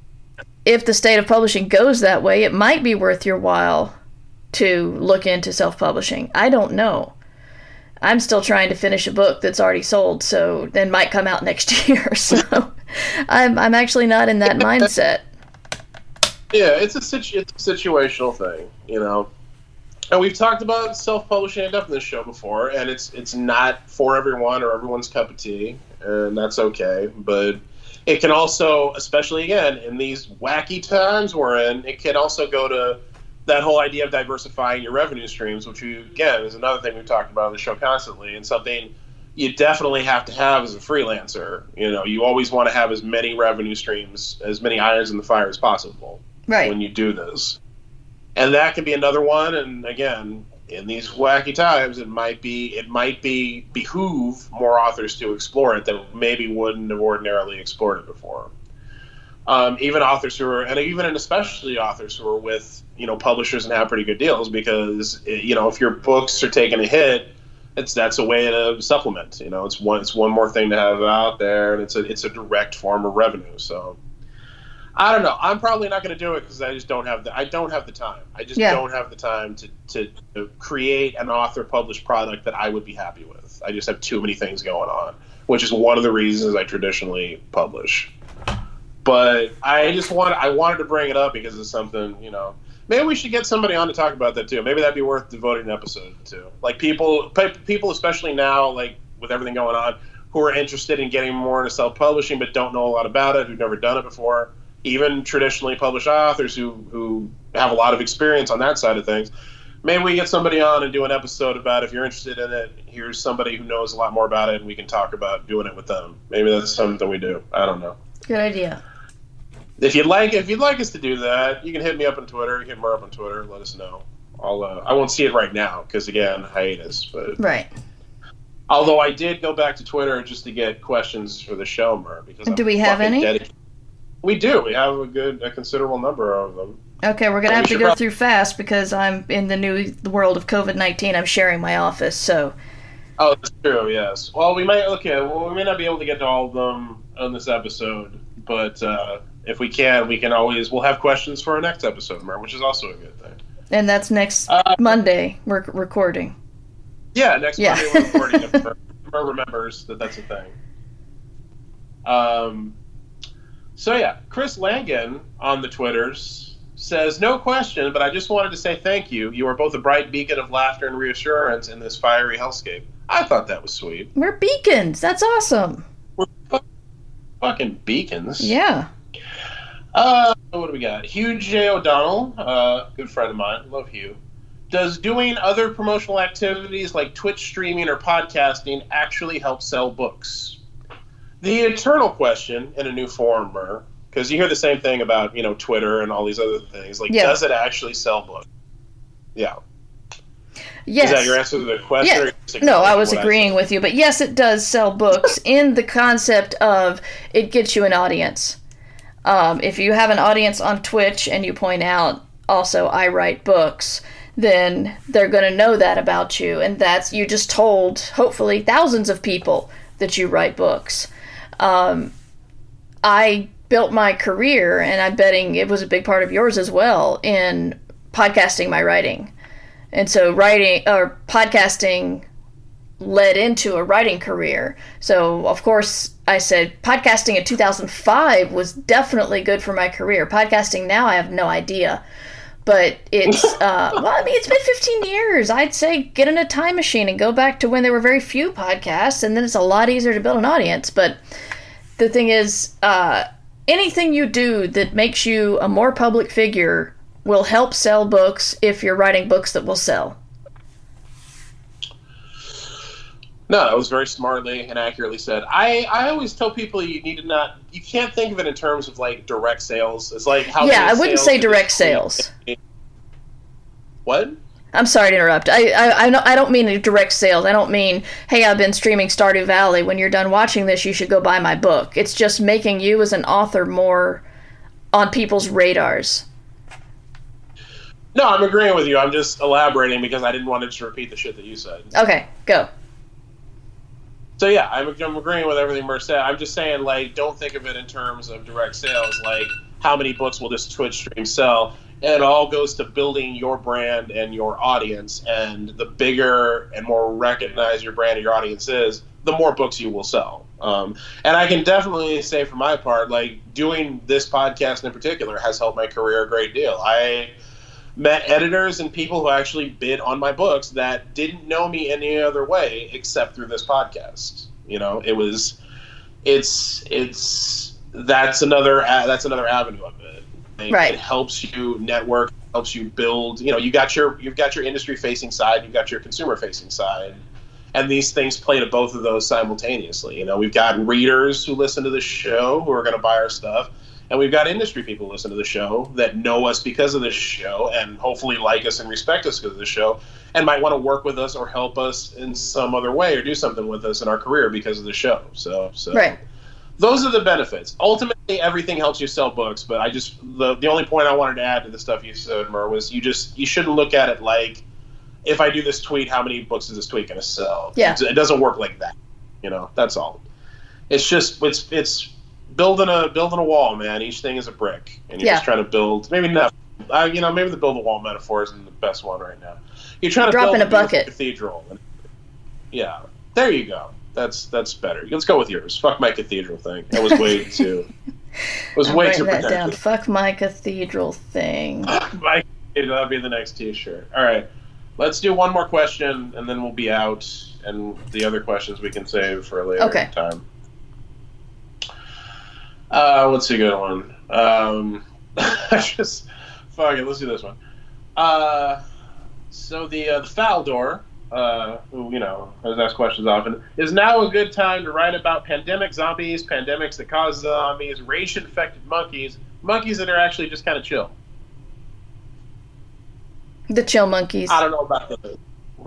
if the state of publishing goes that way, it might be worth your while to look into self-publishing. I don't know. I'm still trying to finish a book that's already sold, so then might come out next year. So I'm I'm actually not in that mindset. Yeah, it's a situ- it's a situational thing, you know. And we've talked about self-publishing enough in this show before, and it's it's not for everyone or everyone's cup of tea, and that's okay. But it can also, especially again in these wacky times we're in, it can also go to that whole idea of diversifying your revenue streams, which, you, again, is another thing we've talked about on the show constantly, and something you definitely have to have as a freelancer. You know, you always want to have as many revenue streams, as many irons in the fire as possible, right, when you do this. And that can be another one. And again, in these wacky times, it might be it might be behoove more authors to explore it that maybe wouldn't have ordinarily explored it before. Um, even authors who are, and even and especially authors who are with, you know, publishers and have pretty good deals, because, you know, if your books are taking a hit, it's that's a way to supplement. You know, it's one it's one more thing to have out there, and it's a it's a direct form of revenue. So I don't know. I'm probably not going to do it because I just don't have the I don't have the time. I just yeah. don't have the time to, to to create an author published product that I would be happy with. I just have too many things going on, which is one of the reasons I traditionally publish. But I just want I wanted to bring it up because it's something, you know. Maybe we should get somebody on to talk about that too. Maybe that'd be worth devoting an episode to. Like people, people especially now, like with everything going on, who are interested in getting more into self-publishing but don't know a lot about it, who've never done it before. Even traditionally published authors who who have a lot of experience on that side of things. Maybe we get somebody on and do an episode about, if you're interested in it, here's somebody who knows a lot more about it, and we can talk about doing it with them. Maybe that's something we do. I don't know. Good idea. If you'd like, if you'd like us to do that, you can hit me up on Twitter. Hit me up on Twitter. Let us know. I'll. Uh, I won't see it right now because again, hiatus. But right. Although I did go back to Twitter just to get questions for the show, Mer. Because do we have any? Dedicated. We do. We have a good, a considerable number of them. Okay, we're gonna and have we to go probably... through fast because I'm in the new the world of COVID nineteen. I'm sharing my office, so. Oh, that's true. Yes. Well, we might. Okay. Well, we may not be able to get to all of them on this episode, but. Uh, If we can, we can always, we'll have questions for our next episode, Mer, which is also a good thing. And that's next uh, Monday, we're recording. Yeah, next yeah. Monday we're recording. If Mer, Mer remembers that that's a thing. Um, so yeah, Chris Langan on the Twitters says, no question, but I just wanted to say thank you. You are both a bright beacon of laughter and reassurance in this fiery hellscape. I thought that was sweet. We're beacons. That's awesome. We're fu- fucking beacons. Yeah. Uh, what do we got? Hugh J. O'Donnell, uh, good friend of mine. Love Hugh. Does doing other promotional activities like Twitch streaming or podcasting actually help sell books? the eternal question in a new form, because you hear the same thing about, you know, Twitter and all these other things. Like, yeah. does it actually sell books? Yeah. Yes. Is that your answer to the question? Yeah. No, I was agreeing I with you. But yes, it does sell books in the concept of it gets you an audience. Um, if you have an audience on Twitch and you point out, also, I write books, then they're going to know that about you. And that's, you just told, hopefully, thousands of people that you write books. Um, I built my career, and I'm betting it was a big part of yours as well, in podcasting my writing. And so writing or podcasting led into a writing career. So, of course, I said podcasting in two thousand five was definitely good for my career. Podcasting now, I have no idea. But it's, uh, well, I mean, it's been fifteen years. I'd say get in a time machine and go back to when there were very few podcasts, and then it's a lot easier to build an audience. But the thing is, uh, anything you do that makes you a more public figure will help sell books if you're writing books that will sell. No, that was very smartly and accurately said. I, I always tell people you need to not, you can't think of it in terms of like direct sales. It's like how yeah, I wouldn't say direct sales. What? I'm sorry to interrupt. I, I, I don't I don't mean direct sales. I don't mean, hey, I've been streaming Stardew Valley. When you're done watching this, you should go buy my book. It's just making you as an author more on people's radars. No, I'm agreeing with you. I'm just elaborating because I didn't want to just repeat the shit that you said. Okay, go. So yeah, I'm, I'm agreeing with everything Mer said. I'm just saying, like, don't think of it in terms of direct sales, like how many books will this Twitch stream sell. It all goes to building your brand and your audience, and the bigger and more recognized your brand and your audience is, the more books you will sell. Um, and I can definitely say for my part, like, doing this podcast in particular has helped my career a great deal. I met editors and people who actually bid on my books that didn't know me any other way except through this podcast. You know, it was, it's, it's, that's another, that's another avenue of it. It, right. It helps you network, helps you build, you know, you got your, you've got your industry facing side, you've got your consumer facing side. And these things play to both of those simultaneously. You know, we've got readers who listen to the show who are going to buy our stuff. And we've got industry people listen to the show that know us because of this show and hopefully like us and respect us because of the show and might want to work with us or help us in some other way or do something with us in our career because of the show. So, so right. Those are the benefits. Ultimately, everything helps you sell books, but I just the the only point I wanted to add to the stuff you said, Mer, was you just you shouldn't look at it like, if I do this tweet, how many books is this tweet going to sell? Yeah. It doesn't work like that. You know, that's all. It's just it's it's. Building a building a wall, man. Each thing is a brick, and you're yeah. just trying to build. Maybe not. Uh, you know, maybe the build a wall metaphor isn't the best one right now. You're trying to drop build in a bucket cathedral. Yeah, there you go. That's that's better. Let's go with yours. Fuck my cathedral thing. That was way too. It was I'm way too that pretentious. down. Fuck my cathedral thing. my, that'll be the next T-shirt. All right, let's do one more question, and then we'll be out. And the other questions we can save for a later okay. time. Uh, what's a good one? Um, I just fuck it. Let's do this one. Uh, so the uh, the Faldor, uh, who you know has asked questions often, is now a good time to write about pandemic zombies, pandemics that cause zombies, rage-infected monkeys, monkeys that are actually just kind of chill. The chill monkeys. I don't know about the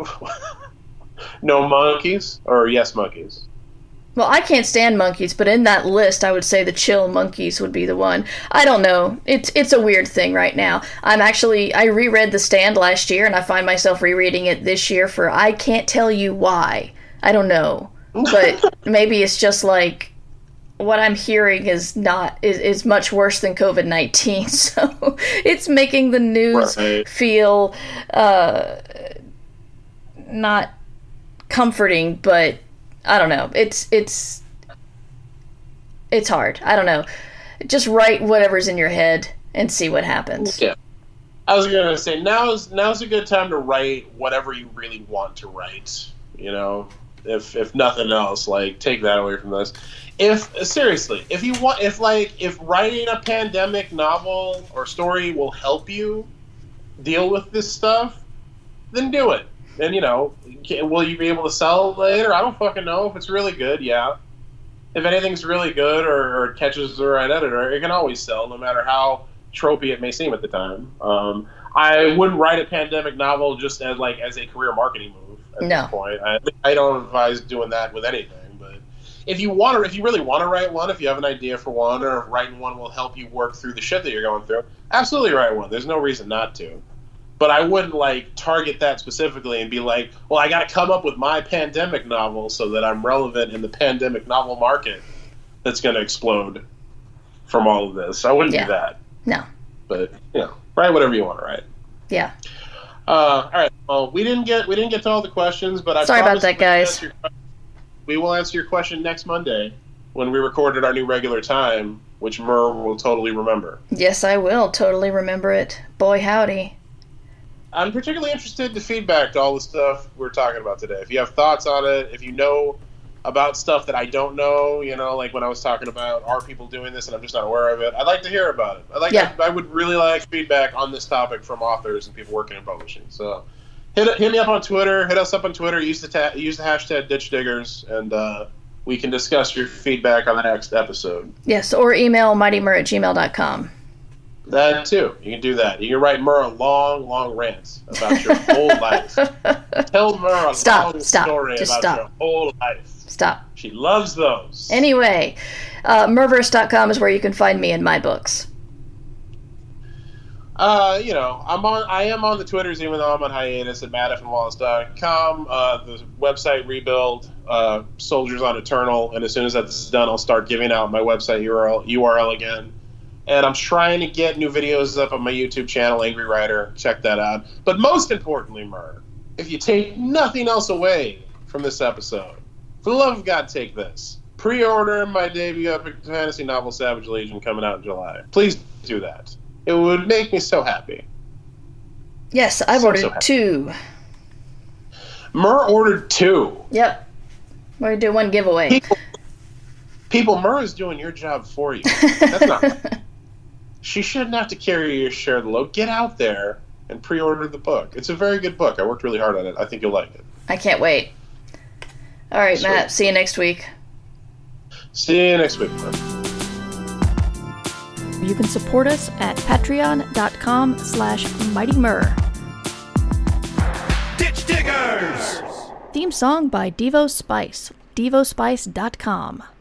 no monkeys or yes monkeys. Well, I can't stand monkeys, but in that list, I would say the chill monkeys would be the one. I don't know. It's it's a weird thing right now. I'm actually, I reread The Stand last year, and I find myself rereading it this year for, I can't tell you why. I don't know. But maybe it's just like, what I'm hearing is not, is, is much worse than covid nineteen. So it's making the news right. feel uh, not comforting, but I don't know. It's it's it's hard. I don't know. Just write whatever's in your head and see what happens. Yeah. I was gonna say now's now's a good time to write whatever you really want to write. You know, if if nothing else, like take that away from this. If seriously, if you want, if like if writing a pandemic novel or story will help you deal with this stuff, then do it. And, you know, will you be able to sell it later? I don't fucking know. If it's really good, yeah. if anything's really good or, or catches the right editor, it can always sell, no matter how tropey it may seem at the time. Um, I wouldn't write a pandemic novel just as like as a career marketing move at No. this point. I, I don't advise doing that with anything. But if you want to, if you really want to write one, if you have an idea for one, or if writing one will help you work through the shit that you're going through, absolutely write one. There's no reason not to. But I wouldn't like target that specifically and be like, well, I got to come up with my pandemic novel so that I'm relevant in the pandemic novel market that's going to explode from all of this. I wouldn't Yeah. do that. No. But you know, write whatever you want to write. Yeah. Uh, all right. Well, we didn't get we didn't get to all the questions, but I Sorry about promise that, we will guys. answer your que- We will answer your question next Monday when we recorded our new regular time, which Mur will totally remember. Yes, I will totally remember it. Boy, howdy. I'm particularly interested in feedback to all the stuff we're talking about today. If you have thoughts on it, if you know about stuff that I don't know, you know, like when I was talking about are people doing this and I'm just not aware of it, I'd like to hear about it. I'd like Yeah. I, I would really like feedback on this topic from authors and people working in publishing. So hit hit me up on Twitter, hit us up on Twitter, use the ta- use the hashtag Ditch Diggers, and uh, we can discuss your feedback on the next episode. Yes, or email mightymur at gmail dot com. That too. You can do that. You can write Mur a long, long rant about your whole life. Tell Mur a Stop, long stop, story just about stop. your whole life. Stop. She loves those. Anyway, uh, murverse dot com is where you can find me and my books. Uh, you know, I'm on. I am on the Twitters, even though I'm on hiatus at matt f and wallace dot com. Uh, the website rebuild, uh, Soldiers on Eternal, and as soon as that's done, I'll start giving out my website U R L U R L again. And I'm trying to get new videos up on my YouTube channel, Angry Writer. Check that out. But most importantly, Mur, if you take nothing else away from this episode, for the love of God, take this. Pre-order my debut epic fantasy novel, Savage Legion, coming out in July. Please do that. It would make me so happy. Yes, I've So, ordered so happy. two. Mur ordered two. Yep. We're going to do one giveaway. People, people, Mur is doing your job for you. That's not right. She shouldn't have to carry your share of the load. Get out there and pre-order the book. It's a very good book. I worked really hard on it. I think you'll like it. I can't wait. All right, Sweet. Matt. See you next week. See you next week, Mur. You can support us at patreon dot com slash mightymur. Ditch Diggers! Theme song by Devo Spice. devo spice dot com.